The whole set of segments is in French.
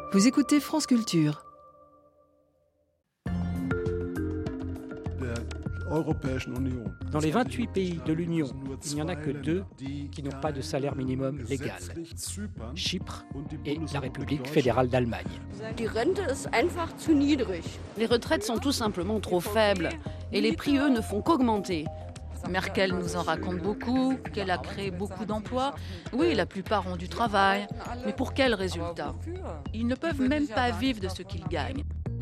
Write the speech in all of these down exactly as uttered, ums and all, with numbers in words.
Vous écoutez France Culture. Dans les vingt-huit pays de l'Union, il n'y en a que deux qui n'ont pas de salaire minimum légal. Chypre et la République fédérale d'Allemagne. Les retraites sont tout simplement trop faibles et les prix, eux, ne font qu'augmenter. Merkel nous en raconte beaucoup, qu'elle a créé beaucoup d'emplois. Oui, la plupart ont du travail, mais pour quel résultat? Ils ne peuvent même pas vivre de ce qu'ils gagnent.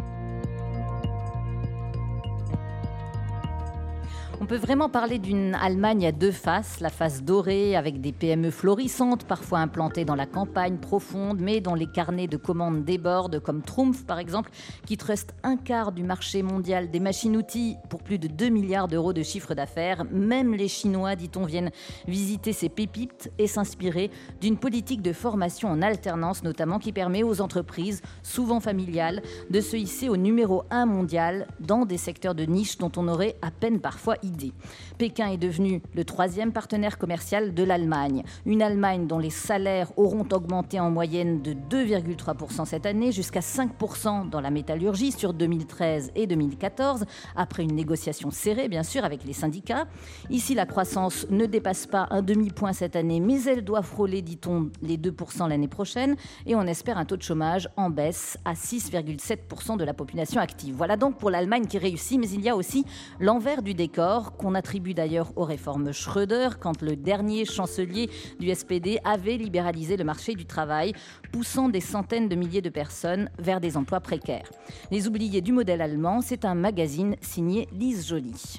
On peut vraiment parler d'une Allemagne à deux faces, la face dorée avec des P M E florissantes, parfois implantées dans la campagne profonde, mais dont les carnets de commandes débordent, comme Trumpf par exemple, qui truste un quart du marché mondial des machines-outils pour plus de deux milliards d'euros de chiffre d'affaires. Même les Chinois, dit-on, viennent visiter ces pépites et s'inspirer d'une politique de formation en alternance, notamment qui permet aux entreprises, souvent familiales, de se hisser au numéro un mondial dans des secteurs de niche dont on aurait à peine parfois idée. Pékin est devenu le troisième partenaire commercial de l'Allemagne. Une Allemagne dont les salaires auront augmenté en moyenne de deux virgule trois pour cent cette année, jusqu'à cinq pour cent dans la métallurgie sur deux mille treize et deux mille quatorze, après une négociation serrée, bien sûr, avec les syndicats. Ici, la croissance ne dépasse pas un demi-point cette année, mais elle doit frôler, dit-on, les deux pour cent l'année prochaine. Et on espère un taux de chômage en baisse à six virgule sept pour cent de la population active. Voilà donc pour l'Allemagne qui réussit, mais il y a aussi l'envers du décor, qu'on attribue d'ailleurs aux réformes Schröder, quand le dernier chancelier du S P D avait libéralisé le marché du travail, poussant des centaines de milliers de personnes vers des emplois précaires. Les oubliés du modèle allemand, c'est un magazine signé Lise Joly.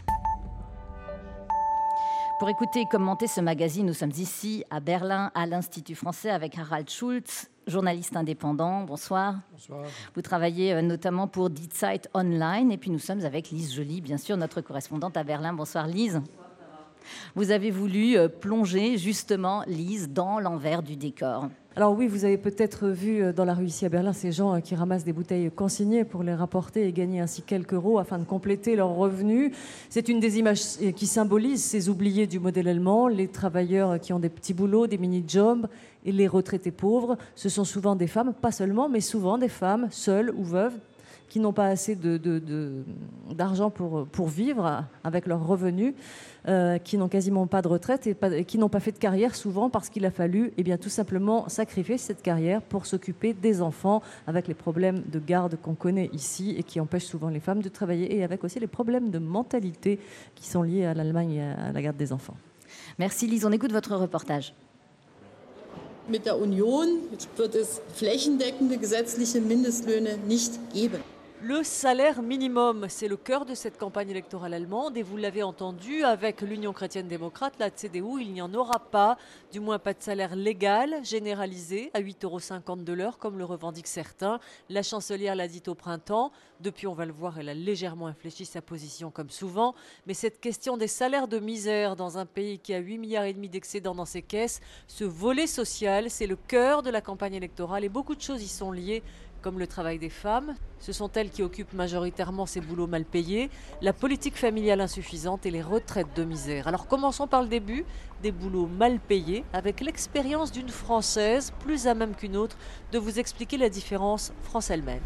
Pour écouter et commenter ce magazine, nous sommes ici à Berlin, à l'Institut français, avec Harald Schulz, journaliste indépendant. Bonsoir. Bonsoir. Vous travaillez notamment pour Die Zeit Online. Et puis nous sommes avec Lise Joly, bien sûr, notre correspondante à Berlin. Bonsoir Lise. Vous avez voulu plonger justement, Lise, dans l'envers du décor. Alors oui, vous avez peut-être vu dans la rue ici à Berlin ces gens qui ramassent des bouteilles consignées pour les rapporter et gagner ainsi quelques euros afin de compléter leurs revenus. C'est une des images qui symbolise ces oubliés du modèle allemand, les travailleurs qui ont des petits boulots, des mini-jobs et les retraités pauvres. Ce sont souvent des femmes, pas seulement, mais souvent des femmes seules ou veuves qui n'ont pas assez de, de, de, d'argent pour, pour vivre avec leurs revenus, euh, qui n'ont quasiment pas de retraite et, pas, et qui n'ont pas fait de carrière souvent parce qu'il a fallu eh bien, tout simplement sacrifier cette carrière pour s'occuper des enfants avec les problèmes de garde qu'on connaît ici et qui empêchent souvent les femmes de travailler et avec aussi les problèmes de mentalité qui sont liés à l'Allemagne et à la garde des enfants. Merci Lise, on écoute votre reportage. Mit der Union wird es flächendeckende gesetzliche Mindestlöhne nicht geben. Le salaire minimum, c'est le cœur de cette campagne électorale allemande et vous l'avez entendu, avec l'Union chrétienne-démocrate, la C D U, il n'y en aura pas, du moins pas de salaire légal, généralisé, à huit euros cinquante de l'heure, comme le revendiquent certains. La chancelière l'a dit au printemps. Depuis, on va le voir, elle a légèrement infléchi sa position comme souvent. Mais cette question des salaires de misère dans un pays qui a huit milliards et demi d'excédents dans ses caisses, ce volet social, c'est le cœur de la campagne électorale et beaucoup de choses y sont liées, comme le travail des femmes. Ce sont elles qui occupent majoritairement ces boulots mal payés, la politique familiale insuffisante et les retraites de misère. Alors commençons par le début, des boulots mal payés, avec l'expérience d'une Française, plus à même qu'une autre, de vous expliquer la différence France-Allemagne.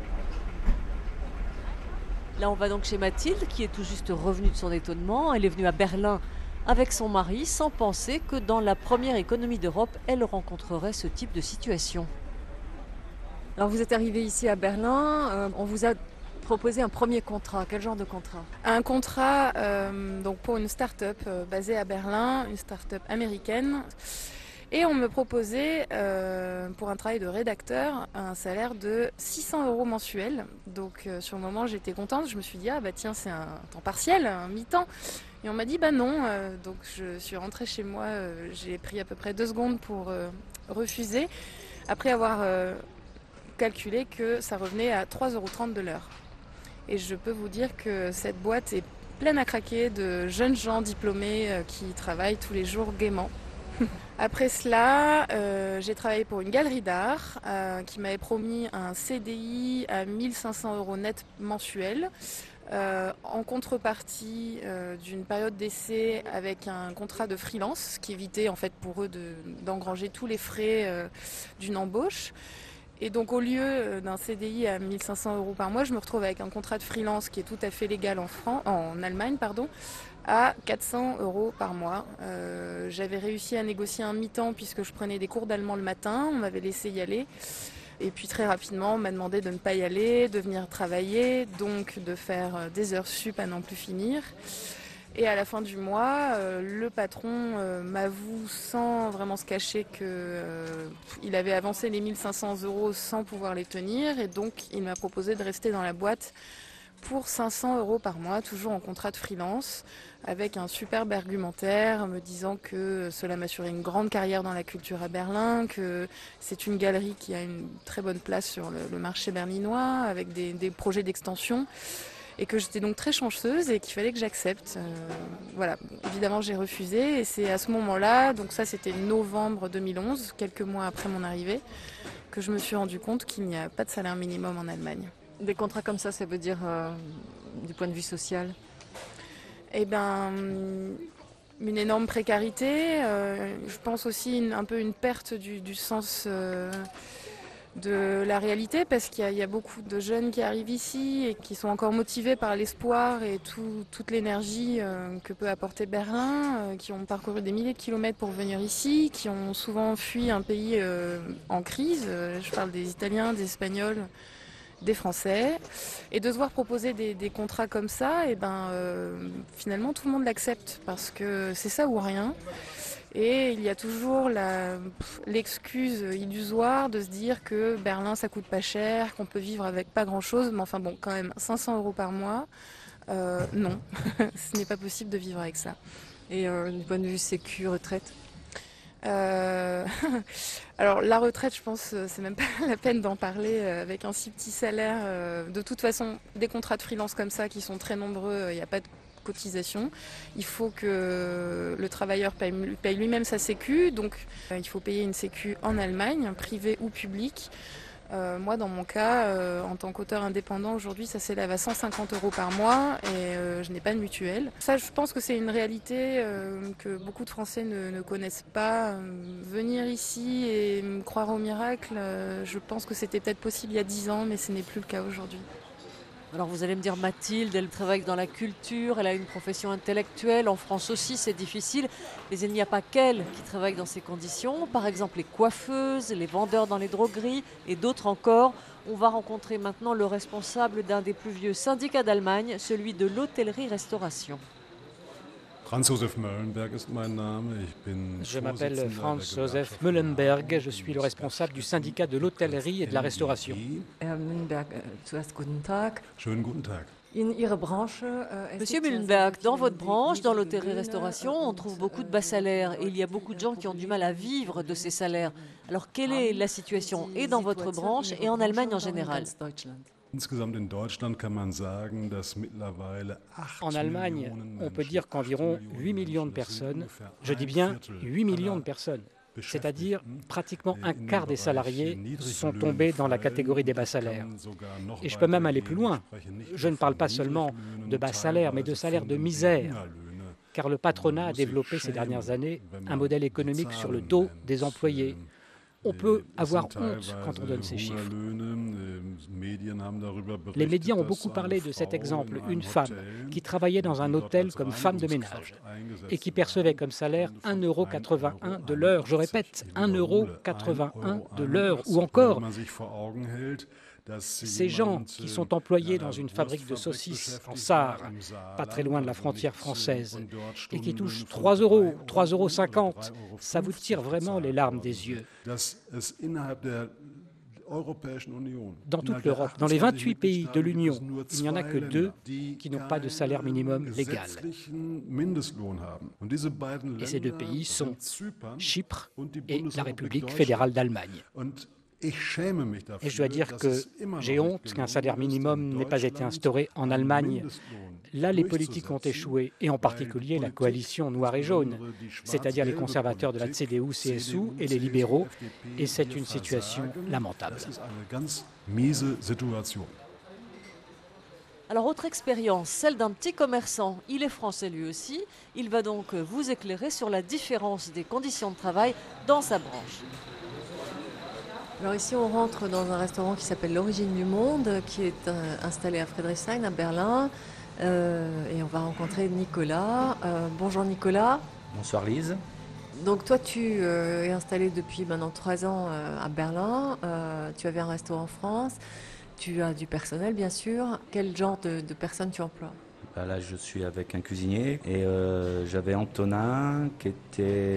Là, on va donc chez Mathilde, qui est tout juste revenue de son étonnement. Elle est venue à Berlin avec son mari, sans penser que dans la première économie d'Europe, elle rencontrerait ce type de situation. Alors vous êtes arrivé ici à Berlin, euh, on vous a proposé un premier contrat. Quel genre de contrat? Un contrat euh, donc pour une start-up euh, basée à Berlin, une start-up américaine. Et on me proposait euh, pour un travail de rédacteur un salaire de six cents euros mensuels. Donc euh, sur le moment j'étais contente, je me suis dit ah bah tiens c'est un temps partiel, un mi-temps. Et on m'a dit bah non, euh, donc je suis rentrée chez moi, euh, j'ai pris à peu près deux secondes pour euh, refuser. Après avoir euh, calculé que ça revenait à trois euros trente de l'heure. Et je peux vous dire que cette boîte est pleine à craquer de jeunes gens diplômés euh, qui travaillent tous les jours gaiement. Après cela, euh, j'ai travaillé pour une galerie d'art euh, qui m'avait promis un C D I à mille cinq cents euros net mensuels. Euh, en contrepartie euh, d'une période d'essai avec un contrat de freelance, ce qui évitait en fait pour eux de, d'engranger tous les frais euh, d'une embauche. Et donc au lieu d'un C D I à mille cinq cents euros par mois, je me retrouve avec un contrat de freelance qui est tout à fait légal en, Fran- en Allemagne, pardon, à quatre cents euros par mois. Euh, j'avais réussi à négocier un mi-temps puisque je prenais des cours d'allemand le matin, on m'avait laissé y aller. Et puis très rapidement, on m'a demandé de ne pas y aller, de venir travailler, donc de faire des heures sup à n'en plus finir. Et à la fin du mois, euh, le patron euh, m'avoue sans vraiment se cacher qu'il euh, avait avancé les mille cinq cents euros sans pouvoir les tenir. Et donc il m'a proposé de rester dans la boîte pour cinq cents euros par mois, toujours en contrat de freelance, avec un superbe argumentaire me disant que cela m'assurait une grande carrière dans la culture à Berlin, que c'est une galerie qui a une très bonne place sur le, le marché berlinois, avec des, des projets d'extension. Et que j'étais donc très chanceuse et qu'il fallait que j'accepte. Euh, voilà, évidemment j'ai refusé et c'est à ce moment-là, donc ça c'était novembre deux mille onze, quelques mois après mon arrivée, que je me suis rendu compte qu'il n'y a pas de salaire minimum en Allemagne. Des contrats comme ça, ça veut dire euh, du point de vue social? Eh bien, une énorme précarité, euh, je pense aussi une, un peu une perte du, du sens euh, de la réalité, parce qu'il y a, il y a beaucoup de jeunes qui arrivent ici et qui sont encore motivés par l'espoir et tout, toute l'énergie euh, que peut apporter Berlin, euh, qui ont parcouru des milliers de kilomètres pour venir ici, qui ont souvent fui un pays euh, en crise. Euh, je parle des Italiens, des Espagnols, des Français, et de devoir proposer des, des contrats comme ça, et ben euh, finalement tout le monde l'accepte parce que c'est ça ou rien. Et il y a toujours la, l'excuse illusoire de se dire que Berlin ça coûte pas cher, qu'on peut vivre avec pas grand chose, mais enfin bon, quand même cinq cents euros par mois, euh, non, ce n'est pas possible de vivre avec ça. Et euh, du point de vue sécu, retraite? Euh, alors la retraite, je pense, c'est même pas la peine d'en parler avec un si petit salaire. De toute façon, des contrats de freelance comme ça qui sont très nombreux, il n'y a pas de cotisation. Il faut que le travailleur paye, paye lui-même sa sécu, donc il faut payer une sécu en Allemagne, privée ou publique. Euh, moi, dans mon cas, euh, en tant qu'auteur indépendant, aujourd'hui, ça s'élève à cent cinquante euros par mois et euh, je n'ai pas de mutuelle. Ça, je pense que c'est une réalité euh, que beaucoup de Français ne, ne connaissent pas. Euh, venir ici et croire au miracle, euh, je pense que c'était peut-être possible il y a dix ans, mais ce n'est plus le cas aujourd'hui. Alors vous allez me dire, Mathilde, elle travaille dans la culture, elle a une profession intellectuelle, en France aussi c'est difficile, mais il n'y a pas qu'elle qui travaille dans ces conditions. Par exemple les coiffeuses, les vendeurs dans les drogueries et d'autres encore. On va rencontrer maintenant le responsable d'un des plus vieux syndicats d'Allemagne, celui de l'hôtellerie-restauration. Je m'appelle Franz Josef Müllenberg, je suis le responsable du syndicat de l'hôtellerie et de la restauration. Herr Müllenberg, zuerst guten Tag. Schönen guten Tag. Monsieur Müllenberg, dans votre branche, dans l'hôtellerie-restauration, on trouve beaucoup de bas salaires et il y a beaucoup de gens qui ont du mal à vivre de ces salaires. Alors quelle est la situation et dans votre branche et en Allemagne en général ? En Allemagne, on peut dire qu'environ huit millions de personnes, je dis bien huit millions de personnes, c'est-à-dire pratiquement un quart des salariés sont tombés dans la catégorie des bas salaires. Et je peux même aller plus loin. Je ne parle pas seulement de bas salaires, mais de salaires de misère. Car le patronat a développé ces dernières années un modèle économique sur le dos des employés. On peut avoir honte quand on donne ces chiffres. Les médias ont beaucoup parlé de cet exemple, une femme qui travaillait dans un hôtel comme femme de ménage et qui percevait comme salaire un euro quatre-vingt-un de l'heure. Je répète, un euro quatre-vingt-un de l'heure. Ou encore, ces gens qui sont employés dans une fabrique de saucisses en Sarre, pas très loin de la frontière française, et qui touchent trois euros, trois euros cinquante, ça vous tire vraiment les larmes des yeux. Dans toute l'Europe, dans les vingt-huit pays de l'Union, il n'y en a que deux qui n'ont pas de salaire minimum légal. Et ces deux pays sont Chypre et la République fédérale d'Allemagne. Et je dois dire que j'ai honte qu'un salaire minimum n'ait pas été instauré en Allemagne. Là, les politiques ont échoué, et en particulier la coalition noire et jaune, c'est-à-dire les conservateurs de la C D U C S U et les libéraux, et c'est une situation lamentable. Alors, autre expérience, celle d'un petit commerçant. Il est français lui aussi. Il va donc vous éclairer sur la différence des conditions de travail dans sa branche. Alors ici, on rentre dans un restaurant qui s'appelle L'Origine du Monde, qui est euh, installé à Friedrichshain, à Berlin. Euh, et on va rencontrer Nicolas. Euh, bonjour Nicolas. Bonsoir Lise. Donc toi, tu euh, es installé depuis maintenant trois ans euh, à Berlin. Euh, tu avais un resto en France. Tu as du personnel, bien sûr. Quel genre de, de personnes tu emploies ? Bah là, je suis avec un cuisinier et euh, j'avais Antonin qui était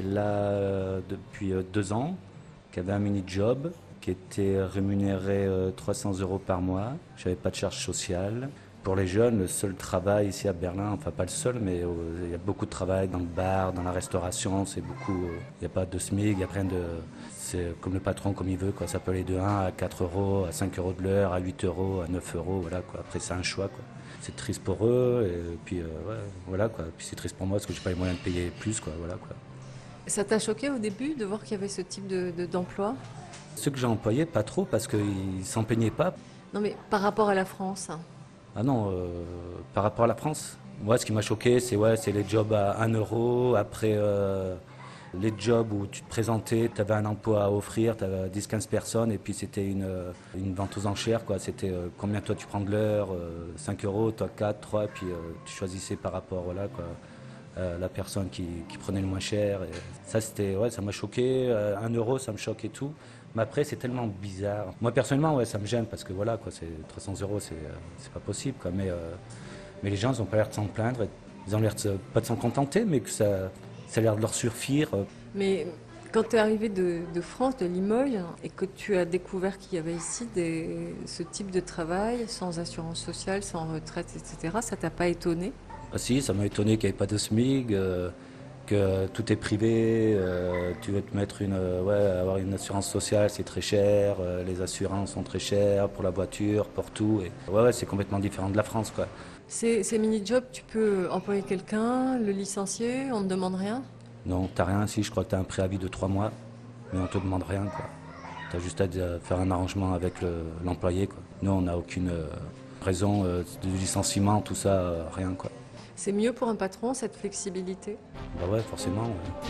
là depuis deux ans, qui avait un mini-job, qui était rémunéré euh, trois cents euros par mois. Je n'avais pas de charge sociale. Pour les jeunes, le seul travail ici à Berlin, enfin pas le seul, mais il euh, y a beaucoup de travail dans le bar, dans la restauration, c'est beaucoup. Il euh, n'y a pas de SMIC, il y a rien de. C'est comme le patron, comme il veut, quoi. Ça peut aller de un à quatre euros, à cinq euros de l'heure, à huit euros, à neuf euros, voilà, quoi. Après, c'est un choix, quoi. C'est triste pour eux, et puis euh, ouais, voilà, quoi. Puis c'est triste pour moi parce que j'ai pas les moyens de payer plus, quoi, voilà, quoi. Ça t'a choqué au début de voir qu'il y avait ce type de, de, d'emploi ? Ceux que j'ai employés, pas trop, parce qu'ils s'en plaignaient pas. Non, mais par rapport à la France. Ah non, euh, par rapport à la France, moi ce qui m'a choqué, c'est ouais, c'est les jobs à un euro. Après, euh, les jobs où tu te présentais, tu avais un emploi à offrir, tu avais dix à quinze personnes, et puis c'était une, une vente aux enchères, quoi. C'était euh, combien toi tu prends de l'heure, euh, cinq euros, toi quatre, trois, et puis euh, tu choisissais par rapport, voilà, quoi, euh, la personne qui, qui prenait le moins cher. Et ça, c'était, ouais, ça m'a choqué. Euh, un euro, ça me choque et tout. Mais après, c'est tellement bizarre. Moi, personnellement, ouais, ça me gêne parce que voilà, quoi, c'est trois cents euros, c'est, euh, c'est pas possible, quoi. Mais, euh, mais les gens, ils n'ont pas l'air de s'en plaindre. Ils ont l'air de, pas de s'en contenter, mais que ça, ça a l'air de leur suffire. Mais quand tu es arrivé de, de France, de Limoges, et que tu as découvert qu'il y avait ici des, ce type de travail, sans assurance sociale, sans retraite, et cetera, ça t'a pas étonné ? Ah si, ça m'a étonné qu'il n'y ait pas de SMIC. Euh, que tout est privé, euh, tu veux te mettre une, euh, ouais, avoir une assurance sociale, c'est très cher, euh, les assurances sont très chères pour la voiture, pour tout. Et, ouais, ouais, c'est complètement différent de la France, quoi. Ces, ces mini-jobs, tu peux employer quelqu'un, le licencier, on ne demande rien ? Non, t'as rien. Si, je crois que t'as un préavis de trois mois, mais on te demande rien, quoi. T'as juste à faire un arrangement avec le, l'employé, quoi. Nous, on n'a aucune euh, raison euh, de licenciement, tout ça, euh, rien, quoi. C'est mieux pour un patron, cette flexibilité ? Bah ouais, forcément. Ouais.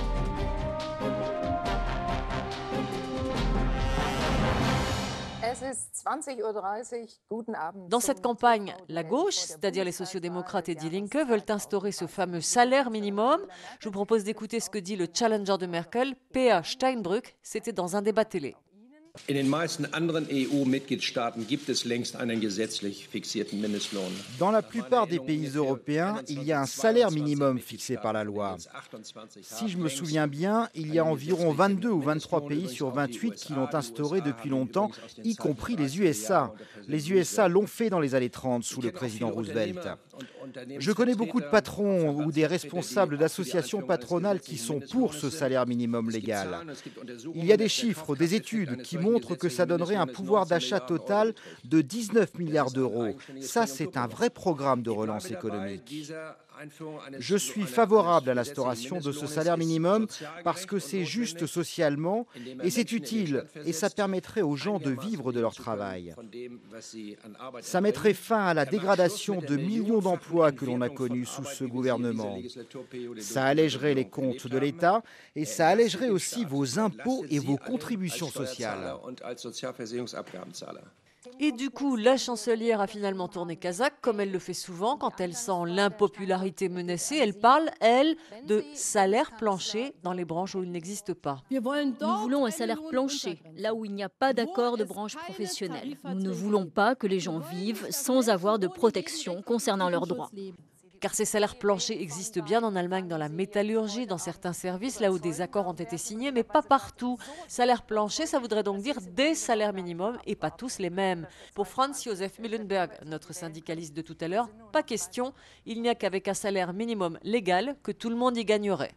Dans cette campagne, la gauche, c'est-à-dire les sociodémocrates et Die Linke, veulent instaurer ce fameux salaire minimum. Je vous propose d'écouter ce que dit le challenger de Merkel, Peer Steinbrück. C'était dans un débat télé. In den meisten anderen E U-Mitgliedstaaten gibt es längst einen gesetzlich fixierten Mindestlohn. Dans la plupart des pays européens, il y a un salaire minimum fixé par la loi. Si je me souviens bien, il y a environ vingt-deux ou vingt-trois pays sur vingt-huit qui l'ont instauré depuis longtemps, y compris les U S A. Les U S A l'ont fait dans les années trente sous le président Roosevelt. Je connais beaucoup de patrons ou des responsables d'associations patronales qui sont pour ce salaire minimum légal. Il y a des chiffres, des études qui montrent que ça donnerait un pouvoir d'achat total de dix-neuf milliards d'euros. Ça, c'est un vrai programme de relance économique. Je suis favorable à l'instauration de ce salaire minimum parce que c'est juste socialement et c'est utile et ça permettrait aux gens de vivre de leur travail. Ça mettrait fin à la dégradation de millions d'emplois que l'on a connus sous ce gouvernement. Ça allégerait les comptes de l'État et ça allégerait aussi vos impôts et vos contributions sociales. Et du coup, la chancelière a finalement tourné kazakh, comme elle le fait souvent quand elle sent l'impopularité menacée. Elle parle, elle, de salaire plancher dans les branches où il n'existe pas. Nous voulons un salaire plancher, là où il n'y a pas d'accord de branche professionnelle. Nous ne voulons pas que les gens vivent sans avoir de protection concernant leurs droits. Car ces salaires planchers existent bien en Allemagne dans la métallurgie, dans certains services, là où des accords ont été signés, mais pas partout. Salaire plancher, ça voudrait donc dire des salaires minimums et pas tous les mêmes. Pour Franz Josef Mühlenberg, notre syndicaliste de tout à l'heure, pas question, il n'y a qu'avec un salaire minimum légal que tout le monde y gagnerait.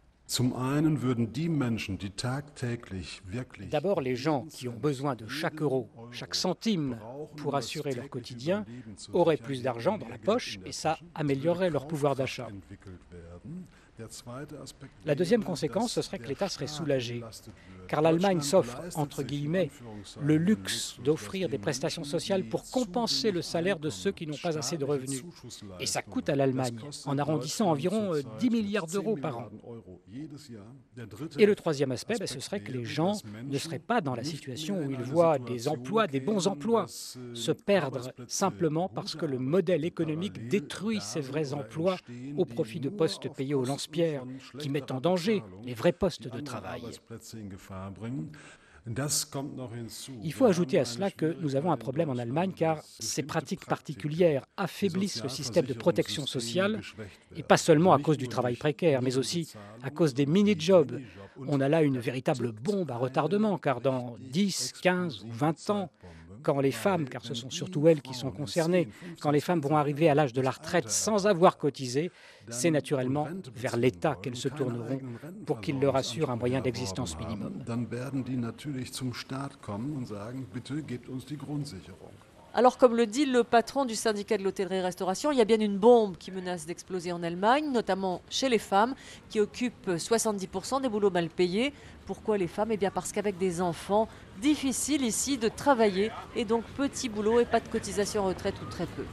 D'abord, les gens qui ont besoin de chaque euro, chaque centime pour assurer leur quotidien auraient plus d'argent dans la poche et ça améliorerait leur pouvoir d'achat. La deuxième conséquence, ce serait que l'État serait soulagé, car l'Allemagne s'offre, entre guillemets, le luxe d'offrir des prestations sociales pour compenser le salaire de ceux qui n'ont pas assez de revenus. Et ça coûte à l'Allemagne, en arrondissant environ dix milliards d'euros par an. Et le troisième aspect, ben, ce serait que les gens ne seraient pas dans la situation où ils voient des emplois, des bons emplois, se perdre simplement parce que le modèle économique détruit ces vrais emplois au profit de postes payés au lance-pierre, qui mettent en danger les vrais postes de travail. Il faut ajouter à cela que nous avons un problème en Allemagne car ces pratiques particulières affaiblissent le système de protection sociale, et pas seulement à cause du travail précaire, mais aussi à cause des mini-jobs. On a là une véritable bombe à retardement, car dans dix, quinze ou vingt ans, quand les femmes, car ce sont surtout elles qui sont concernées, quand les femmes vont arriver à l'âge de la retraite sans avoir cotisé, c'est naturellement vers l'État qu'elles se tourneront pour qu'il leur assure un moyen d'existence minimum. Alors, comme le dit le patron du syndicat de l'hôtellerie-restauration, il y a bien une bombe qui menace d'exploser en Allemagne, notamment chez les femmes, qui occupent soixante-dix pour cent des boulots mal payés. Pourquoi les femmes ? Eh bien parce qu'avec des enfants, difficile ici de travailler, et donc petit boulot et pas de cotisation retraite ou très peu.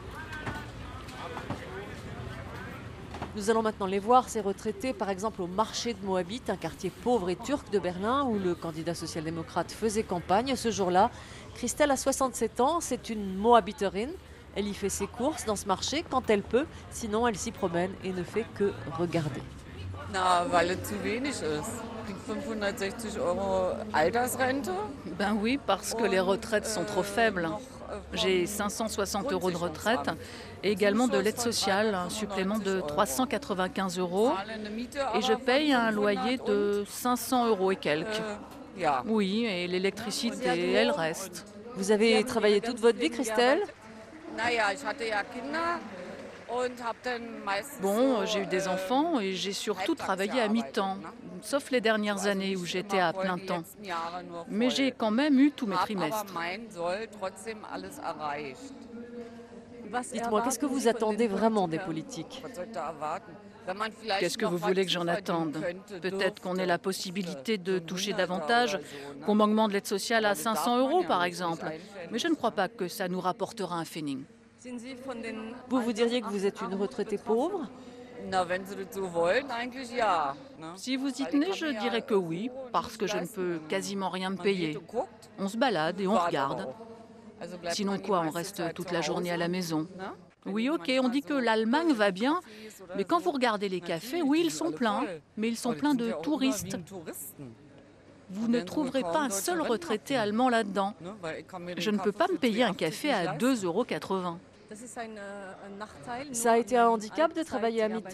Nous allons maintenant les voir, ces retraités, par exemple au marché de Moabit, un quartier pauvre et turc de Berlin, où le candidat social-démocrate faisait campagne ce jour-là. Christelle a soixante-sept ans, c'est une Moabiterin. Elle y fait ses courses dans ce marché quand elle peut, sinon elle s'y promène et ne fait que regarder. Na, weil es zu wenig ist. fünfhundertsechzig Euro Altersrente. Ben oui, parce que les retraites sont trop faibles. J'ai cinq cent soixante euros de retraite et également de l'aide sociale, un supplément de trois cent quatre-vingt-quinze euros. Et je paye un loyer de cinq cents euros et quelques. Oui, et l'électricité, elle reste. Vous avez travaillé toute votre vie, Christelle ? Bon, j'ai eu des enfants et j'ai surtout travaillé à mi-temps, sauf les dernières années où j'étais à plein temps. Mais j'ai quand même eu tous mes trimestres. Dites-moi, qu'est-ce que vous attendez vraiment des politiques ? Qu'est-ce que vous voulez que j'en attende ? Peut-être qu'on ait la possibilité de toucher davantage, qu'on augmente l'aide sociale à cinq cents euros par exemple. Mais je ne crois pas que ça nous rapportera un pfennig. Vous vous diriez que vous êtes une retraitée pauvre ? Si vous y tenez, je dirais que oui, parce que je ne peux quasiment rien me payer. On se balade et on regarde. Sinon quoi, on reste toute la journée à la maison. Oui, ok, on dit que l'Allemagne va bien, mais quand vous regardez les cafés, oui, ils sont pleins, mais ils sont pleins de touristes. Vous ne trouverez pas un seul retraité allemand là-dedans. Je ne peux pas me payer un café à deux euros quatre-vingts. Ça a été un handicap de travailler à mi-temps ?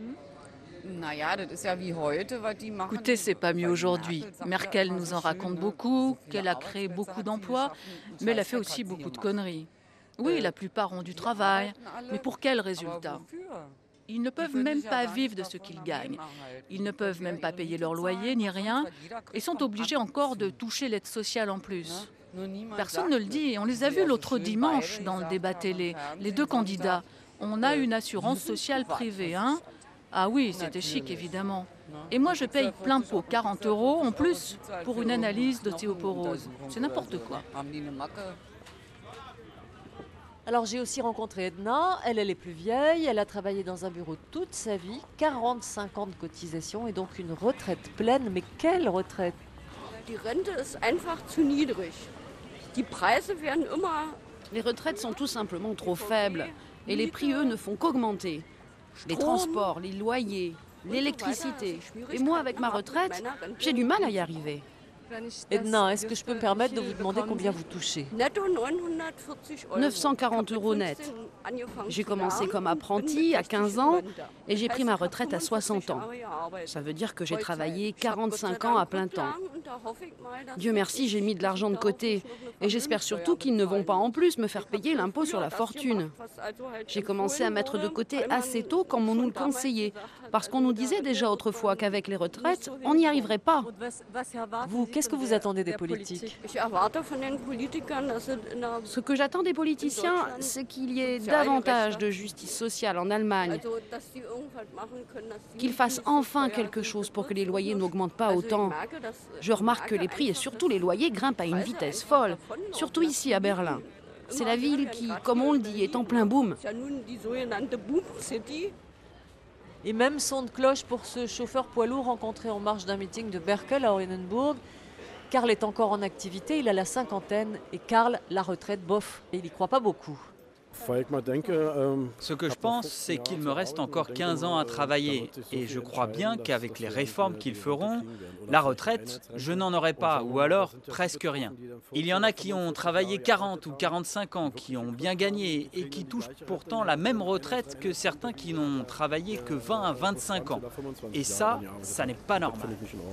Écoutez, c'est pas mieux aujourd'hui. Merkel nous en raconte beaucoup, qu'elle a créé beaucoup d'emplois, mais elle a fait aussi beaucoup de conneries. Oui, la plupart ont du travail, mais pour quel résultat ? Ils ne peuvent même pas vivre de ce qu'ils gagnent. Ils ne peuvent même pas payer leur loyer ni rien et sont obligés encore de toucher l'aide sociale en plus. Personne ne le dit et on les a vus l'autre dimanche dans le débat télé, les deux candidats. On a une assurance sociale privée, hein ? Ah oui, c'était chic évidemment. Et moi je paye plein pot, quarante euros en plus pour une analyse d'ostéoporose. C'est n'importe quoi. Alors j'ai aussi rencontré Edna, elle, elle est plus vieille, elle a travaillé dans un bureau toute sa vie, quarante-cinq ans de cotisation et donc une retraite pleine. Mais quelle retraite ? Les retraites sont tout simplement trop faibles et les prix, eux, ne font qu'augmenter. Les transports, les loyers, l'électricité. Et moi, avec ma retraite, j'ai du mal à y arriver. Edna, est-ce que je peux me permettre de vous demander combien vous touchez ? neuf cent quarante euros net. J'ai commencé comme apprenti à quinze ans et j'ai pris ma retraite à soixante ans. Ça veut dire que j'ai travaillé quarante-cinq ans à plein temps. Dieu merci, j'ai mis de l'argent de côté. Et j'espère surtout qu'ils ne vont pas en plus me faire payer l'impôt sur la fortune. J'ai commencé à mettre de côté assez tôt comme on nous le conseillait. Parce qu'on nous disait déjà autrefois qu'avec les retraites, on n'y arriverait pas. Vous, qu'est-ce que vous attendez des politiques ? Ce que j'attends des politiciens, c'est qu'il y ait davantage de justice sociale en Allemagne. Qu'ils fassent enfin quelque chose pour que les loyers n'augmentent pas autant. Je remarque que les prix et surtout les loyers grimpent à une vitesse folle, surtout ici à Berlin. C'est la ville qui, comme on le dit, est en plein boom. Et même son de cloche pour ce chauffeur poids lourd rencontré en marge d'un meeting de Berkel à Oranienburg. Karl est encore en activité, il a la cinquantaine et Karl, la retraite, bof, et il n'y croit pas beaucoup. Ce que je pense, c'est qu'il me reste encore quinze ans à travailler. Et je crois bien qu'avec les réformes qu'ils feront, la retraite, je n'en aurai pas, ou alors presque rien. Il y en a qui ont travaillé quarante ou quarante-cinq ans, qui ont bien gagné et qui touchent pourtant la même retraite que certains qui n'ont travaillé que vingt à vingt-cinq ans. Et ça, ça n'est pas normal.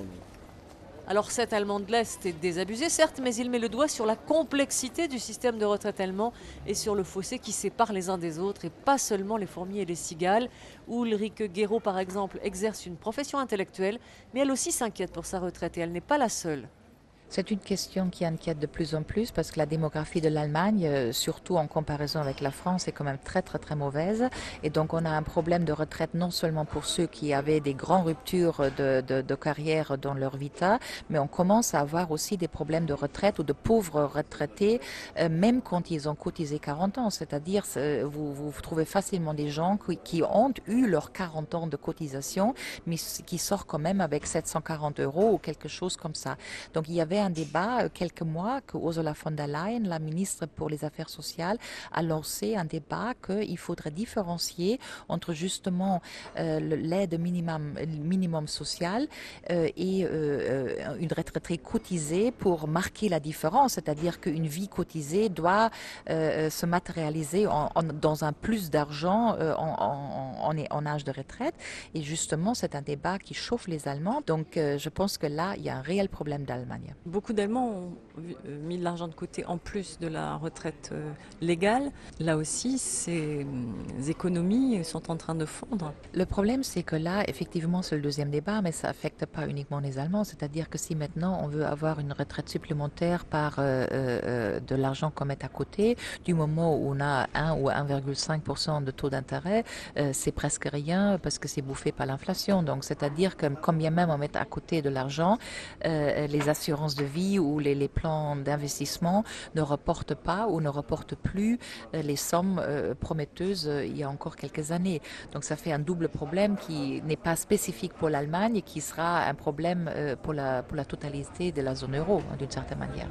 Alors cet Allemand de l'Est est désabusé, certes, mais il met le doigt sur la complexité du système de retraite allemand et sur le fossé qui sépare les uns des autres, et pas seulement les fourmis et les cigales. Ulrike Gero, par exemple, exerce une profession intellectuelle, mais elle aussi s'inquiète pour sa retraite, et elle n'est pas la seule. C'est une question qui inquiète de plus en plus parce que la démographie de l'Allemagne, surtout en comparaison avec la France, est quand même très très très mauvaise. Et donc on a un problème de retraite non seulement pour ceux qui avaient des grandes ruptures de, de, de carrière dans leur vita, mais on commence à avoir aussi des problèmes de retraite ou de pauvres retraités, euh, même quand ils ont cotisé quarante ans. C'est-à-dire euh, vous, vous trouvez facilement des gens qui, qui ont eu leurs quarante ans de cotisation, mais qui sortent quand même avec sept cent quarante euros ou quelque chose comme ça. Donc il y avait un débat, quelques mois, que Ursula von der Leyen, la ministre pour les Affaires sociales, a lancé un débat qu'il faudrait différencier entre justement euh, l'aide minimum, minimum social euh, et euh, une retraite cotisée pour marquer la différence, c'est-à-dire qu'une vie cotisée doit euh, se matérialiser en, en, dans un plus d'argent euh, en, en, en, en âge de retraite. Et justement, c'est un débat qui chauffe les Allemands. Donc euh, je pense que là, il y a un réel problème d'Allemagne. Beaucoup d'Allemands ont mis de l'argent de côté en plus de la retraite légale. Là aussi, ces économies sont en train de fondre. Le problème, c'est que là, effectivement, c'est le deuxième débat, mais ça n'affecte pas uniquement les Allemands. C'est-à-dire que si maintenant on veut avoir une retraite supplémentaire par euh, euh, de l'argent qu'on met à côté, du moment où on a un ou un virgule cinq pour cent de taux d'intérêt, euh, c'est presque rien parce que c'est bouffé par l'inflation. Donc, c'est-à-dire que combien même on met à côté de l'argent, euh, les assurances de vie ou les, les plans d'investissement ne reportent pas ou ne reportent plus les sommes euh, prometteuses euh, il y a encore quelques années. Donc ça fait un double problème qui n'est pas spécifique pour l'Allemagne et qui sera un problème euh, pour, la, pour la totalité de la zone euro, hein, d'une certaine manière.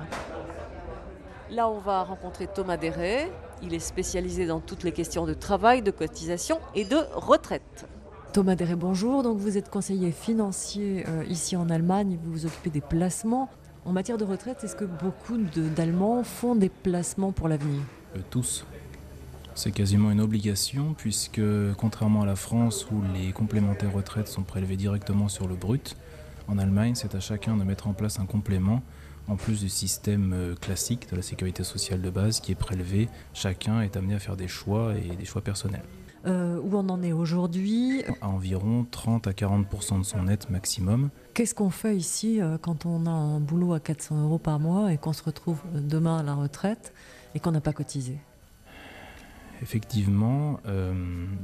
Là, on va rencontrer Thomas Deret. Il est spécialisé dans toutes les questions de travail, de cotisation et de retraite. Thomas Deret, bonjour. Donc vous êtes conseiller financier euh, ici en Allemagne, vous vous occupez des placements. En matière de retraite, est-ce que beaucoup de, d'Allemands font des placements pour l'avenir ? euh, Tous. C'est quasiment une obligation puisque, contrairement à la France où les complémentaires retraites sont prélevés directement sur le brut, en Allemagne, c'est à chacun de mettre en place un complément en plus du système classique de la sécurité sociale de base qui est prélevé. Chacun est amené à faire des choix et des choix personnels. Euh, où on en est aujourd'hui ? À environ trente à quarante pour cent de son net maximum. Qu'est-ce qu'on fait ici euh, quand on a un boulot à quatre cents euros par mois et qu'on se retrouve demain à la retraite et qu'on n'a pas cotisé ? Effectivement, euh,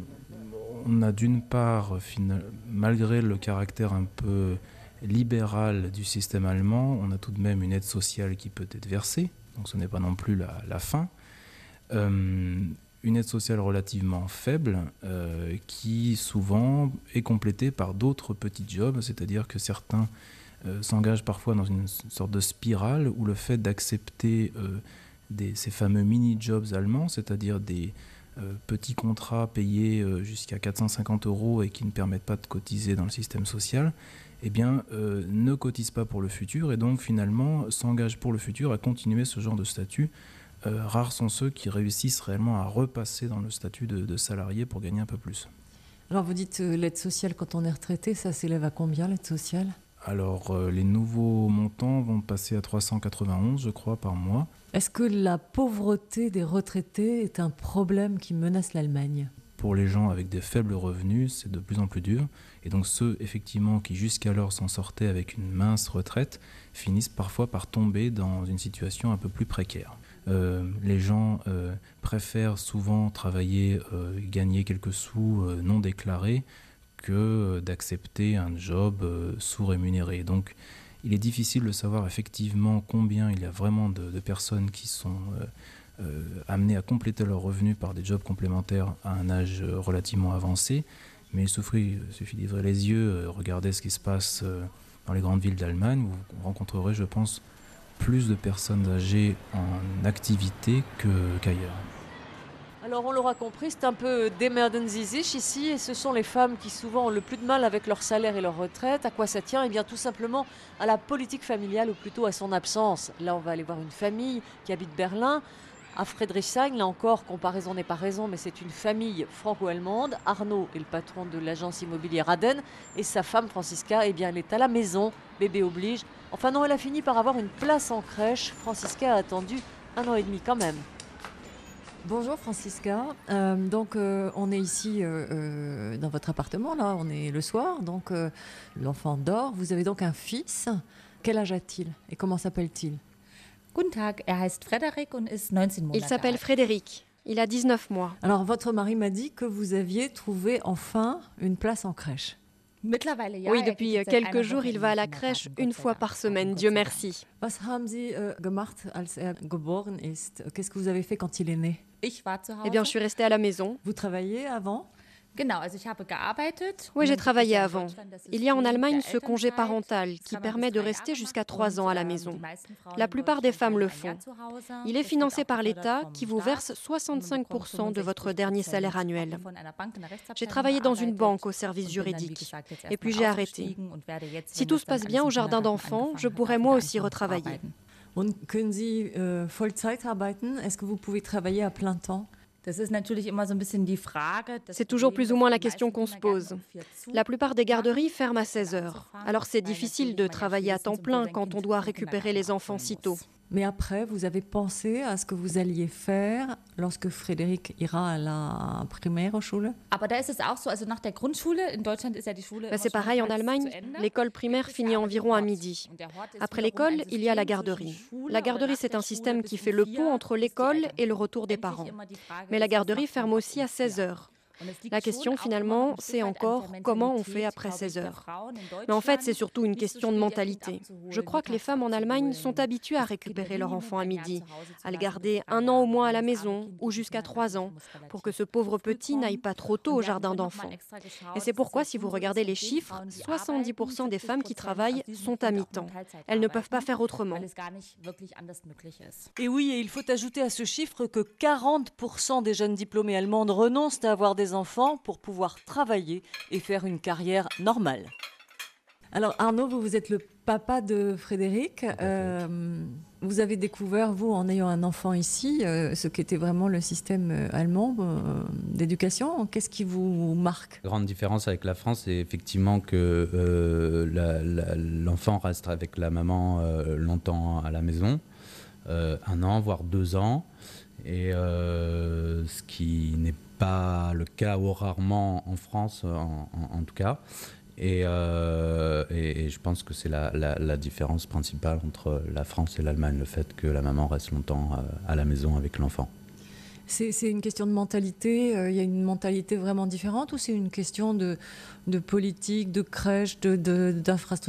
on a d'une part, malgré le caractère un peu libéral du système allemand, on a tout de même une aide sociale qui peut être versée, donc ce n'est pas non plus la, la fin. Euh, une aide sociale relativement faible euh, qui souvent est complétée par d'autres petits jobs, c'est-à-dire que certains euh, s'engagent parfois dans une sorte de spirale où le fait d'accepter euh, des, ces fameux mini-jobs allemands, c'est-à-dire des euh, petits contrats payés euh, jusqu'à quatre cent cinquante euros et qui ne permettent pas de cotiser dans le système social, eh bien, euh, ne cotisent pas pour le futur et donc finalement s'engagent pour le futur à continuer ce genre de statut. Euh, rares sont ceux qui réussissent réellement à repasser dans le statut de, de salarié pour gagner un peu plus. Alors vous dites euh, l'aide sociale quand on est retraité, ça s'élève à combien l'aide sociale ? Alors, euh, les nouveaux montants vont passer à trois cent quatre-vingt-onze, je crois, par mois. Est-ce que la pauvreté des retraités est un problème qui menace l'Allemagne ? Pour les gens avec des faibles revenus, c'est de plus en plus dur. Et donc ceux, effectivement, qui jusqu'alors s'en sortaient avec une mince retraite, finissent parfois par tomber dans une situation un peu plus précaire. Euh, les gens euh, préfèrent souvent travailler, euh, gagner quelques sous euh, non déclarés que euh, d'accepter un job euh, sous-rémunéré. Donc il est difficile de savoir effectivement combien il y a vraiment de, de personnes qui sont euh, euh, amenées à compléter leurs revenus par des jobs complémentaires à un âge euh, relativement avancé. Mais il suffit, il suffit d'ouvrir les yeux, euh, regarder ce qui se passe euh, dans les grandes villes d'Allemagne. Vous rencontrerez, je pense, plus de personnes âgées en activité que, qu'ailleurs. Alors on l'aura compris, c'est un peu démerden Sie sich ici, et ce sont les femmes qui souvent ont le plus de mal avec leur salaire et leur retraite. À quoi ça tient ? Eh bien tout simplement à la politique familiale, ou plutôt à son absence. Là on va aller voir une famille qui habite Berlin, à Friedrichshain. Là encore, comparaison n'est pas raison, mais c'est une famille franco-allemande. Arnaud est le patron de l'agence immobilière Aden, et sa femme Franziska, eh bien elle est à la maison, bébé oblige. Enfin non, elle a fini par avoir une place en crèche. Franziska a attendu un an et demi quand même. Bonjour Franziska, euh, donc euh, on est ici euh, euh, dans votre appartement, là on est le soir, donc euh, l'enfant dort, vous avez donc un fils. Quel âge a-t-il et comment s'appelle-t-il ? Il s'appelle Frédéric, il a dix-neuf mois. Alors votre mari m'a dit que vous aviez trouvé enfin une place en crèche. Oui, depuis quelques jours, il va à la crèche une fois par semaine, Dieu merci. Was haben Sie gemacht, als er geboren ist? Qu'est-ce que vous avez fait quand il est né? Eh bien, je suis restée à la maison. Vous travaillez avant? Oui, j'ai travaillé avant. Il y a en Allemagne ce congé parental qui permet de rester jusqu'à trois ans à la maison. La plupart des femmes le font. Il est financé par l'État qui vous verse soixante-cinq pour cent de votre dernier salaire annuel. J'ai travaillé dans une banque au service juridique et puis j'ai arrêté. Si tout se passe bien au jardin d'enfants, je pourrais moi aussi retravailler. Und können Sie äh, Vollzeit arbeiten? Est-ce que vous pouvez travailler à plein temps? C'est toujours plus ou moins la question qu'on se pose. La plupart des garderies ferment à seize heures. Alors c'est difficile de travailler à temps plein quand on doit récupérer les enfants si tôt. Mais après, vous avez pensé à ce que vous alliez faire lorsque Frédéric ira à la Primaire-Schule? Ben c'est pareil en Allemagne. L'école primaire finit environ à midi. Après l'école, il y a la garderie. La garderie, c'est un système qui fait le pont entre l'école et le retour des parents. Mais la garderie ferme aussi à seize heures. La question finalement, c'est encore comment on fait après seize heures. Mais en fait, c'est surtout une question de mentalité. Je crois que les femmes en Allemagne sont habituées à récupérer leur enfant à midi, à le garder un an au moins à la maison ou jusqu'à trois ans, pour que ce pauvre petit n'aille pas trop tôt au jardin d'enfants. Et c'est pourquoi, si vous regardez les chiffres, soixante-dix pour cent des femmes qui travaillent sont à mi-temps. Elles ne peuvent pas faire autrement. Et oui, et il faut ajouter à ce chiffre que quarante pour cent des jeunes diplômées allemandes renoncent à avoir des enfants pour pouvoir travailler et faire une carrière normale. Alors Arnaud, vous, vous êtes le papa de Frédéric. Euh, vous avez découvert, vous, en ayant un enfant ici, euh, ce qu'était vraiment le système euh, allemand euh, d'éducation. Qu'est-ce qui vous marque ? La grande différence avec la France, c'est effectivement que euh, la, la, l'enfant reste avec la maman euh, longtemps à la maison, euh, un an, voire deux ans, et euh, ce qui n'est pas le cas ou rarement en France, en, en, en tout cas. Et, euh, et, et je pense que c'est la, la, la différence principale entre la France et l'Allemagne, le fait que la maman reste longtemps à la maison avec l'enfant. C'est, c'est une question de mentalité, il euh, y a une mentalité vraiment différente, ou c'est une question de, de politique, de crèche, de, de, d'infrastructure ?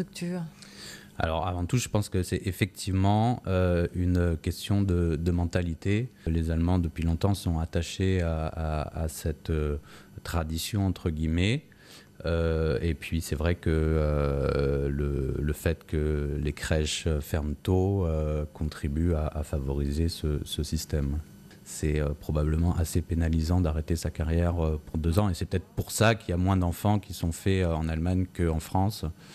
Alors avant tout, je pense que c'est effectivement euh, une question de, de mentalité. Les Allemands, depuis longtemps, sont attachés à, à, à cette euh, tradition, entre guillemets. Euh, et puis c'est vrai que euh, le, le fait que les crèches ferment tôt euh, contribue à, à favoriser ce, ce système. C'est euh, probablement assez pénalisant d'arrêter sa carrière euh, pour deux ans. Et c'est peut-être pour ça qu'il y a moins d'enfants qui sont faits euh, en Allemagne qu'en France.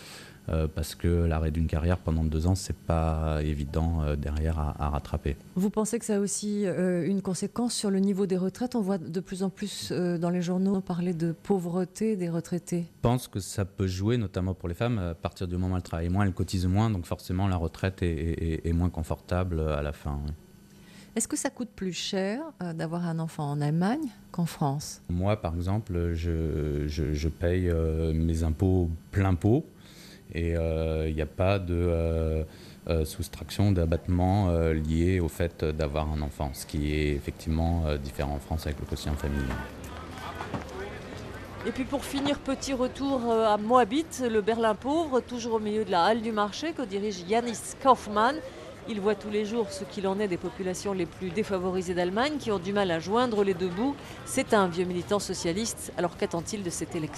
euh, parce que l'arrêt d'une carrière pendant deux ans, c'est pas évident euh, derrière à, à rattraper. Vous pensez que ça a aussi euh, une conséquence sur le niveau des retraites? On voit de plus en plus euh, dans les journaux parler de pauvreté des retraités. Je pense que ça peut jouer, notamment pour les femmes. À partir du moment où elles travaillent moins, elles cotisent moins, donc forcément la retraite est, est, est moins confortable à la fin. Oui. Est-ce que ça coûte plus cher euh, d'avoir un enfant en Allemagne qu'en France? Moi, par exemple, je, je, je paye euh, mes impôts plein pot et il euh, n'y a pas de euh, euh, soustraction, d'abattement euh, lié au fait d'avoir un enfant, ce qui est effectivement euh, différent en France avec le quotient familial. Et puis pour finir, petit retour à Moabit, le Berlin pauvre, toujours au milieu de la halle du marché que dirige Janis Kaufmann. Il voit tous les jours ce qu'il en est des populations les plus défavorisées d'Allemagne qui ont du mal à joindre les deux bouts. C'est un vieux militant socialiste. Alors qu'attend-il de cette élection ?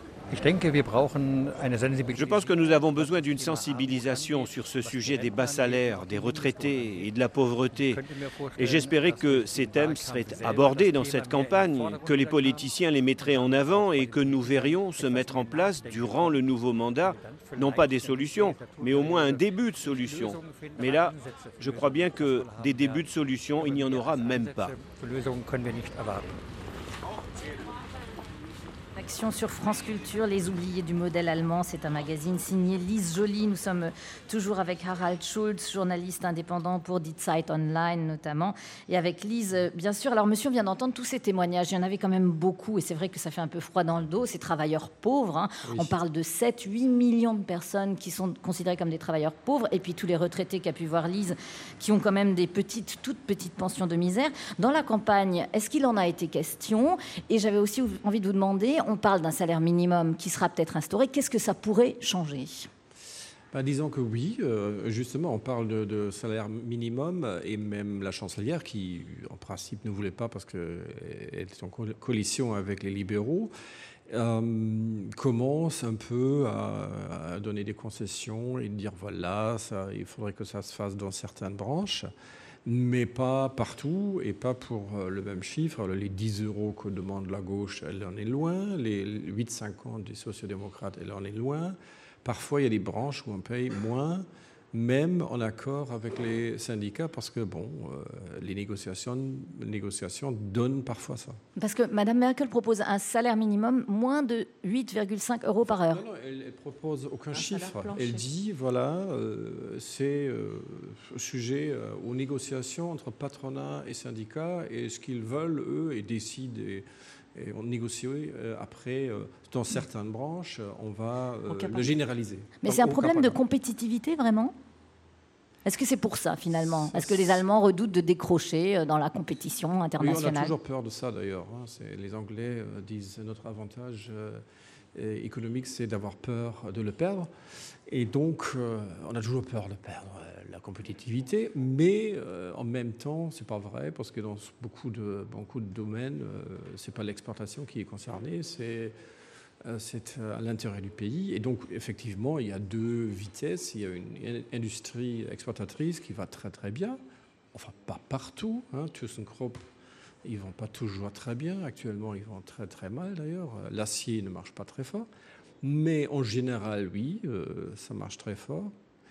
Je pense que nous avons besoin d'une sensibilisation sur ce sujet des bas salaires, des retraités et de la pauvreté. Et j'espérais que ces thèmes seraient abordés dans cette campagne, que les politiciens les mettraient en avant et que nous verrions se mettre en place durant le nouveau mandat, non pas des solutions, mais au moins un début de solution. Mais là, je crois bien que des débuts de solutions, il n'y en aura même pas. Action sur France Culture, Les oubliés du modèle allemand, c'est un magazine signé Lise Joly. Nous sommes toujours avec Harald Schulz, journaliste indépendant pour Die Zeit Online notamment, et avec Lise, bien sûr. Alors monsieur, on vient d'entendre tous ces témoignages, il y en avait quand même beaucoup, et c'est vrai que ça fait un peu froid dans le dos, ces travailleurs pauvres, hein. Oui. On parle de sept à huit millions de personnes qui sont considérées comme des travailleurs pauvres, et puis tous les retraités qu'a pu voir Lise, qui ont quand même des petites, toutes petites pensions de misère. Dans la campagne, est-ce qu'il en a été question? Et j'avais aussi envie de vous demander, on parle d'un salaire minimum qui sera peut-être instauré. Qu'est-ce que ça pourrait changer? Ben, disons que oui. Euh, justement, on parle de, de salaire minimum et même la chancelière qui, en principe, ne voulait pas parce qu'elle est en coalition avec les libéraux, euh, commence un peu à, à donner des concessions et dire voilà, ça, il faudrait que ça se fasse dans certaines branches, mais pas partout et pas pour le même chiffre. Les dix euros que demande la gauche, elle en est loin. Les huit virgule cinquante des sociodémocrates, elle en est loin. Parfois, il y a des branches où on paye moins, même en accord avec les syndicats, parce que bon, euh, les négociations, les négociations donnent parfois ça. Parce que Mme Merkel propose un salaire minimum moins de huit virgule cinq euros par heure. Non, non, elle ne propose aucun un chiffre. Elle dit, voilà, euh, c'est euh, sujet euh, aux négociations entre patronat et syndicats, et ce qu'ils veulent, eux, et décident, et, et on négocie euh, après, euh, dans certaines branches, on va euh, le généraliser. Mais c'est un problème de compétitivité, vraiment ? Est-ce que c'est pour ça, finalement? Est-ce que les Allemands redoutent de décrocher dans la compétition internationale? Oui, on a toujours peur de ça, d'ailleurs. Les Anglais euh, disent notre avantage euh, économique, c'est d'avoir peur de le perdre. Et donc, euh, on a toujours peur de perdre euh, la compétitivité. Mais euh, en même temps, c'est pas vrai, parce que dans beaucoup de, beaucoup de domaines, euh, c'est pas l'exportation qui est concernée, c'est... c'est à l'intérieur du pays. Et donc, effectivement, il y a deux vitesses. Il y a une industrie exportatrice qui va très, très bien. Enfin, pas partout. Hein. ThyssenKrupp, ils ne vont pas toujours très bien. Actuellement, ils vont très, très mal, d'ailleurs. L'acier ne marche pas très fort. Mais en général, oui, euh, ça marche très fort.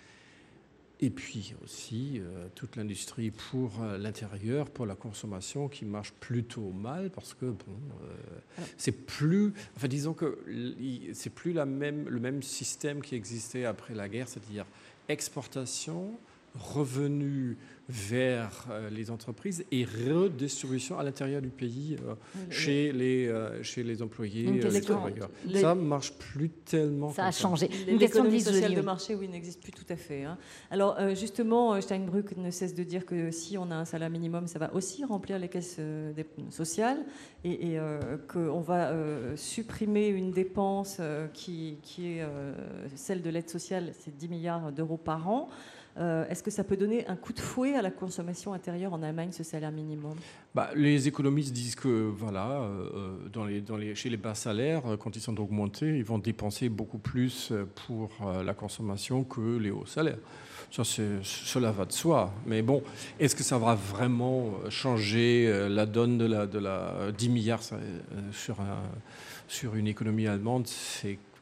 Et puis aussi euh, toute l'industrie pour euh, l'intérieur, pour la consommation, qui marche plutôt mal parce que bon, euh, c'est plus, enfin disons que c'est plus la même, le même système qui existait après la guerre, c'est-à-dire exportation, revenus vers euh, les entreprises et redistribution à l'intérieur du pays euh, oui, chez, oui. Les, euh, chez les employés, euh, les travailleurs. Les... Ça ne marche plus tellement. Ça a changé. L'économie sociale de marché, oui, n'existe plus tout à fait. Hein. Alors euh, justement, Steinbrück ne cesse de dire que si on a un salaire minimum, ça va aussi remplir les caisses euh, sociales et, et euh, qu'on va euh, supprimer une dépense euh, qui, qui est euh, celle de l'aide sociale, c'est dix milliards d'euros par an. Euh, est-ce que ça peut donner un coup de fouet à la consommation intérieure en Allemagne, ce salaire minimum? Bah, les économistes disent que voilà, euh, dans les, dans les, chez les bas salaires, quand ils sont augmentés, ils vont dépenser beaucoup plus pour euh, la consommation que les hauts salaires. Ça, c'est, cela va de soi. Mais bon, est-ce que ça va vraiment changer euh, la donne de la, de la dix milliards euh, sur, un, sur une économie allemande? C'est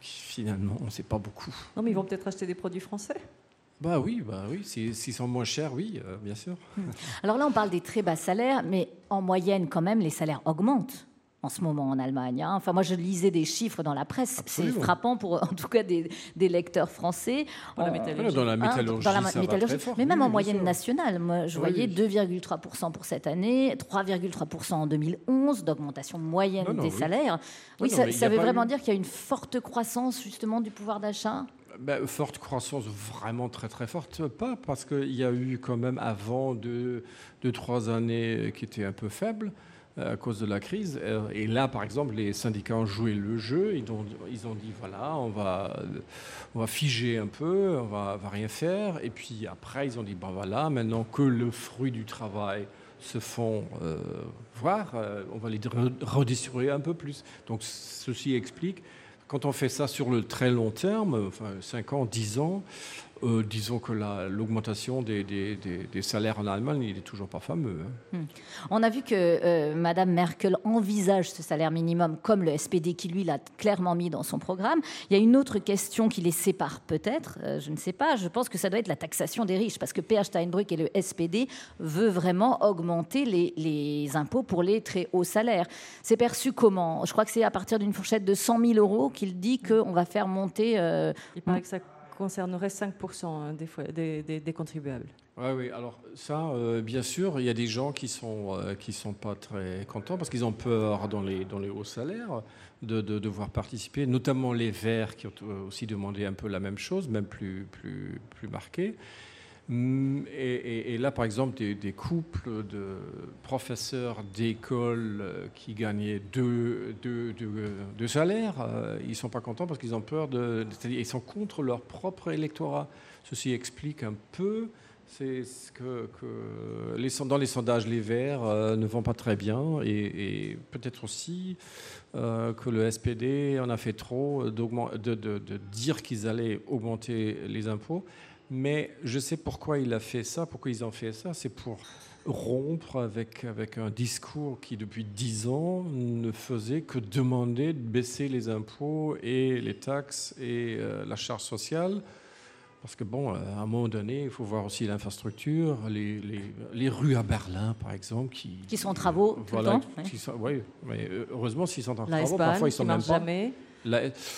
finalement, c'est pas beaucoup. Non, mais ils vont peut-être acheter des produits français. Bah oui, bah oui, s'ils sont moins chers, oui, euh, bien sûr. Alors là, on parle des très bas salaires, mais en moyenne, quand même, les salaires augmentent en ce moment en Allemagne. Hein. Enfin, moi, je lisais des chiffres dans la presse. Absolument. C'est frappant pour, en tout cas, des, des lecteurs français. Dans, on, la métallurgie. dans la métallurgie, hein, dans la ça métallurgie. Va très fort. Mais oui, même oui, en moyenne sûr. nationale, moi, je oui, voyais oui. deux virgule trois pour cent pour cette année, trois virgule trois pour cent en deux mille onze, d'augmentation moyenne non, non, des oui. salaires. Oui, non, ça, non, ça veut vraiment eu... dire qu'il y a une forte croissance, justement, du pouvoir d'achat ? Ben, forte croissance, vraiment très très forte, pas, parce qu'il y a eu quand même avant deux, deux, trois années qui étaient un peu faibles à cause de la crise. Et là, par exemple, les syndicats ont joué le jeu. Ils ont, ils ont dit, voilà, on va, on va figer un peu, on va, va rien faire. Et puis après, ils ont dit, ben voilà, maintenant que le fruit du travail se font euh, voir, euh, on va les redistribuer un peu plus. Donc ceci explique, quand on fait ça sur le très long terme, enfin cinq ans, dix ans, Euh, disons que la, l'augmentation des, des, des, des salaires en Allemagne, il n'est toujours pas fameux. Hein. Hum. On a vu que euh, Mme Merkel envisage ce salaire minimum comme le S P D qui, lui, l'a clairement mis dans son programme. Il y a une autre question qui les sépare peut-être, euh, je ne sais pas, je pense que ça doit être la taxation des riches, parce que Peer Steinbrück et le S P D veulent vraiment augmenter les, les impôts pour les très hauts salaires. C'est perçu comment ? Je crois que c'est à partir d'une fourchette de cent mille euros qu'il dit qu'on va faire monter... Euh, il paraît que ça concernerait cinq pour cent des, des, des, des contribuables. Oui, oui. Alors ça, euh, bien sûr, il y a des gens qui sont euh, qui sont pas très contents parce qu'ils ont peur dans les dans les hauts salaires de, de devoir participer, notamment les Verts qui ont aussi demandé un peu la même chose, même plus plus plus marqué. Et, et, et là, par exemple, des, des couples de professeurs d'école qui gagnaient deux, deux, deux, deux salaires, euh, ils ne sont pas contents parce qu'ils ont peur de... C'est-à-dire ils sont contre leur propre électorat. Ceci explique un peu c'est ce que, que les, dans les sondages, les Verts euh, ne vont pas très bien et, et peut-être aussi euh, que le S P D en a fait trop de, de, de dire qu'ils allaient augmenter les impôts. Mais je sais pourquoi il a fait ça, pourquoi ils ont fait ça. C'est pour rompre avec, avec un discours qui, depuis dix ans, ne faisait que demander de baisser les impôts et les taxes et euh, la charge sociale. Parce que, bon, à un moment donné, il faut voir aussi l'infrastructure, les, les, les rues à Berlin, par exemple. Qui, qui sont en travaux tout voilà, le temps. Qui sont, oui, mais heureusement, s'ils sont en la travaux, Espagne, parfois ils sont même pas... jamais. La...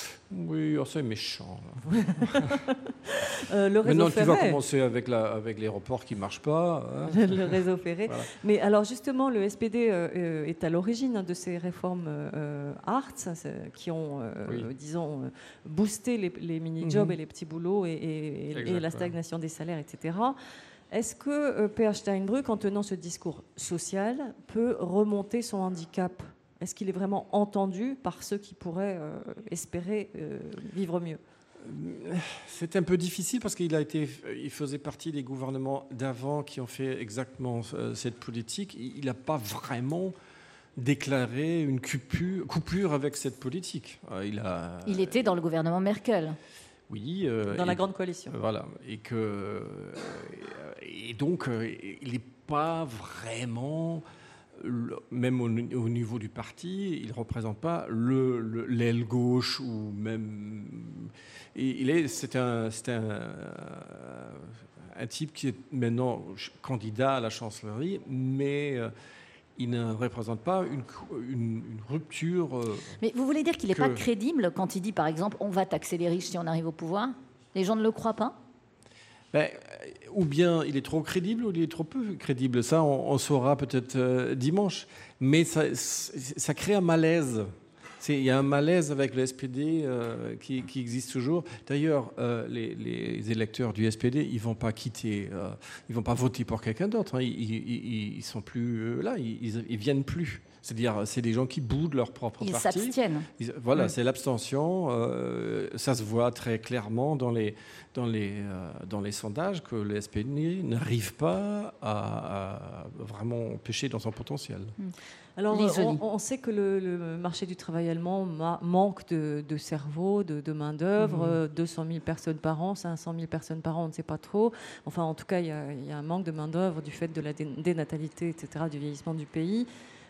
Oui, oh, c'est méchant. euh, le réseau Maintenant, ferré. tu vas commencer avec, la, avec l'aéroport qui ne marche pas. Hein. Le réseau ferré. Voilà. Mais alors, justement, le S P D euh, est à l'origine de ces réformes euh, Hartz qui ont, euh, oui. disons, boosté les, les mini-jobs mm-hmm. et les petits boulots et, et, exact, et la stagnation ouais. des salaires, et cetera. Est-ce que euh, Peer Steinbrück, en tenant ce discours social, peut remonter son handicap ? Est-ce qu'il est vraiment entendu par ceux qui pourraient euh, espérer euh, vivre mieux ? C'est un peu difficile parce qu'il a été, il faisait partie des gouvernements d'avant qui ont fait exactement euh, cette politique. Il n'a pas vraiment déclaré une coupure, coupure avec cette politique. Euh, il, a, il était dans le gouvernement Merkel. Oui. Euh, dans et, la grande coalition. Euh, voilà. Et, que, euh, et donc, euh, il n'est pas vraiment... Même au, au niveau du parti, il ne représente pas le, le, l'aile gauche ou même... Il est, c'est un, c'est un, un type qui est maintenant candidat à la chancellerie, mais il ne représente pas une, une, une rupture... Mais vous voulez dire qu'il n'est que... pas crédible quand il dit, par exemple, on va taxer les riches si on arrive au pouvoir ? Les gens ne le croient pas ? Ben, ou bien il est trop crédible ou il est trop peu crédible. Ça, on, on saura peut-être euh, dimanche. Mais ça, ça crée un malaise. C'est, il y a un malaise avec le S P D euh, qui, qui existe toujours. D'ailleurs, euh, les, les électeurs du S P D, ils ne vont pas quitter, euh, ils ne vont pas voter pour quelqu'un d'autre. Hein. Ils ne sont plus euh, là, ils ne viennent plus. C'est-à-dire, c'est des gens qui boudent leur propre ils parti. Ils s'abstiennent. Ils, voilà, oui. C'est l'abstention. Euh, ça se voit très clairement dans les, dans, les, euh, dans les sondages que le S P D n'arrive pas à, à vraiment pêcher dans son potentiel. Alors, on, on sait que le, le marché du travail allemand ma, manque de, de cerveau, de, de main-d'œuvre. Mmh. deux cent mille personnes par an, cinq cent mille personnes par an, on ne sait pas trop. Enfin, en tout cas, il y, y a un manque de main-d'œuvre du fait de la dénatalité, et cetera, du vieillissement du pays.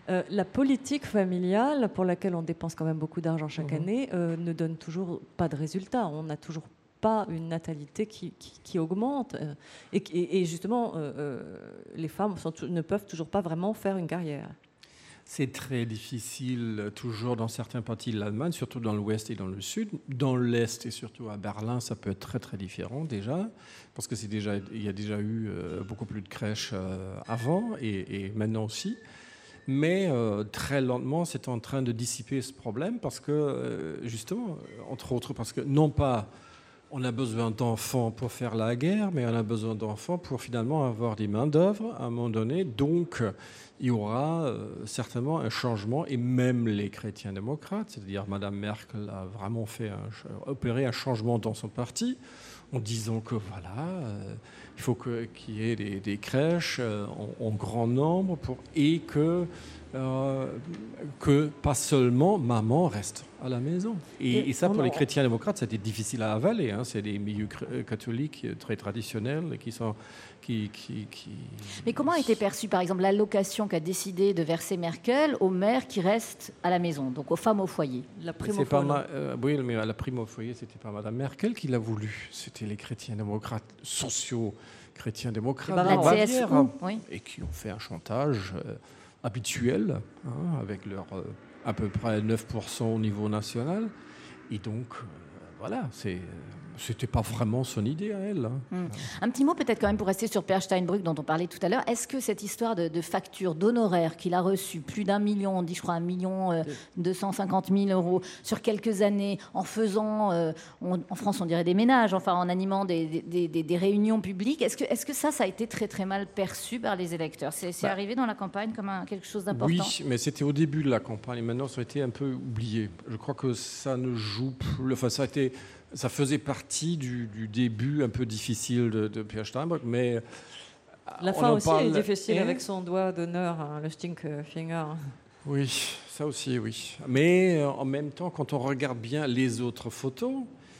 Euh, la politique familiale, pour laquelle on dépense quand même beaucoup d'argent chaque mmh. année, euh, ne donne toujours pas de résultats. On n'a toujours pas une natalité qui, qui, qui augmente. Euh, et, et justement, euh, euh, les femmes sont, ne peuvent toujours pas vraiment faire une carrière. C'est très difficile, toujours dans certaines parties de l'Allemagne, surtout dans l'ouest et dans le sud. Dans l'est et surtout à Berlin, ça peut être très très différent déjà, parce que c'est déjà, il y a déjà eu euh, beaucoup plus de crèches euh, avant et, et maintenant aussi. Mais euh, très lentement, c'est en train de dissiper ce problème parce que, euh, justement, entre autres, parce que non pas on a besoin d'enfants pour faire la guerre, mais on a besoin d'enfants pour finalement avoir des main-d'œuvre à un moment donné. Donc, il y aura euh, certainement un changement, et même les chrétiens démocrates, c'est-à-dire Madame Merkel a vraiment fait un, opéré un changement dans son parti, en disant que voilà, euh, il faut que, qu'il y ait des, des crèches euh, en, en grand nombre, pour, et que, euh, que pas seulement maman reste à la maison. Et, et, et ça, pour les chrétiens démocrates, c'était difficile à avaler. Hein. C'est des milieux catholiques très traditionnels qui sont... Qui, qui, qui... Mais comment a été perçue, par exemple, l'allocation qu'a décidé de verser Merkel aux mères qui restent à la maison, donc aux femmes au foyer? La prime au foyer. Ma... Euh, oui, mais la prime au foyer, c'était pas Madame Merkel qui l'a voulu. C'était les chrétiens démocrates, sociaux chrétiens démocrates, la C S U, oui. Et qui ont fait un chantage euh, habituel, hein, avec leur euh, à peu près neuf pour cent au niveau national. Et donc, euh, voilà, c'est... C'était pas vraiment son idée à elle. Hein. Mmh. Un petit mot peut-être quand même pour rester sur Peer Steinbrück dont on parlait tout à l'heure. Est-ce que cette histoire de, de facture, d'honoraires qu'il a reçu, plus d'un million, on dit je crois un million euh, deux cent cinquante mille euros sur quelques années, en faisant, euh, on, en France on dirait des ménages, enfin en animant des, des, des, des réunions publiques, est-ce que, est-ce que ça, ça a été très très mal perçu par les électeurs? C'est, c'est bah, arrivé dans la campagne comme un, quelque chose d'important? Oui, mais c'était au début de la campagne et maintenant ça a été un peu oublié. Je crois que ça ne joue plus, enfin ça a été... Ça faisait partie du, du début un peu difficile de, de Peer Steinbrück, mais... La fin aussi parle... est difficile et... avec son doigt d'honneur, hein, le Stinkfinger. Oui, ça aussi, oui. Mais euh, en même temps, quand on regarde bien les autres photos,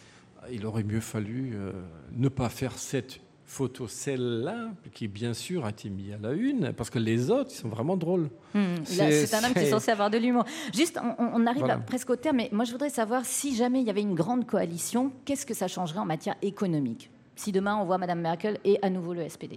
il aurait mieux fallu euh, ne pas faire cette photo, celle-là, qui bien sûr a été mise à la une, parce que les autres, ils sont vraiment drôles. Mmh, c'est, c'est un homme c'est... qui est censé avoir de l'humour. Juste, on, on arrive voilà. à, presque au terme, mais moi je voudrais savoir si jamais il y avait une grande coalition, qu'est-ce que ça changerait en matière économique? Si demain on voit Mme Merkel et à nouveau le S P D.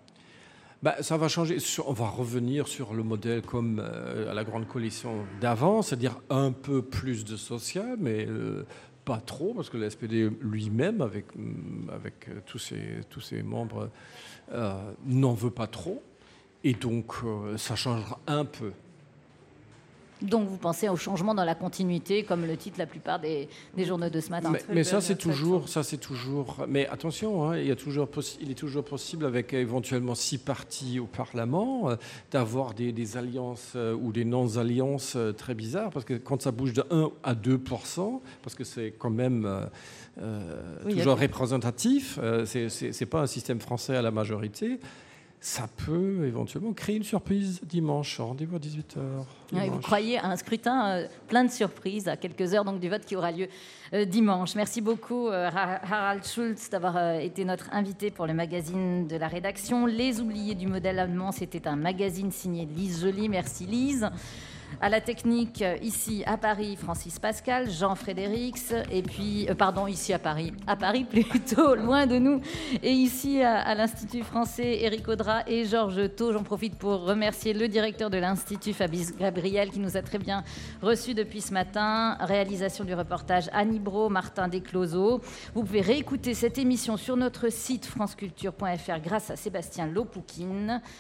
Bah, ça va changer. On va revenir sur le modèle comme euh, à la grande coalition d'avant, c'est-à-dire un peu plus de social, mais... Euh, pas trop, parce que le S P D lui-même, avec, avec tous, ses, tous ses membres, euh, n'en veut pas trop. Et donc, euh, ça changera un peu. Donc, vous pensez au changement dans la continuité, comme le titre la plupart des, des journaux de ce matin. Mais, mais ça, c'est toujours, ça, c'est toujours... Mais attention, hein, il, y a toujours possi- il est toujours possible, avec éventuellement six partis au Parlement, euh, d'avoir des, des alliances euh, ou des non-alliances euh, très bizarres, parce que quand ça bouge de un à deux pour cent, parce que c'est quand même euh, euh, oui, toujours a... représentatif, euh, c'est, c'est, c'est pas un système français à la majorité, ça peut éventuellement créer une surprise dimanche. Rendez-vous à dix-huit heures. Oui, vous croyez à un scrutin euh, plein de surprises à quelques heures donc, du vote qui aura lieu euh, dimanche. Merci beaucoup euh, Harald Schulz d'avoir euh, été notre invité pour le magazine de la rédaction. Les oubliés du modèle allemand, c'était un magazine signé Lise Joly. Merci Lise. À la technique, ici à Paris, Francis Pascal, Jean Frédérix, et puis, euh, pardon, ici à Paris, à Paris plutôt, loin de nous, et ici à, à l'Institut français, Éric Audrat et Georges Thau. J'en profite pour remercier le directeur de l'Institut, Fabrice Gabriel, qui nous a très bien reçus depuis ce matin. Réalisation du reportage, Annie Brault, Martin Descloseaux. Vous pouvez réécouter cette émission sur notre site franceculture point f r grâce à Sébastien Lopoukine.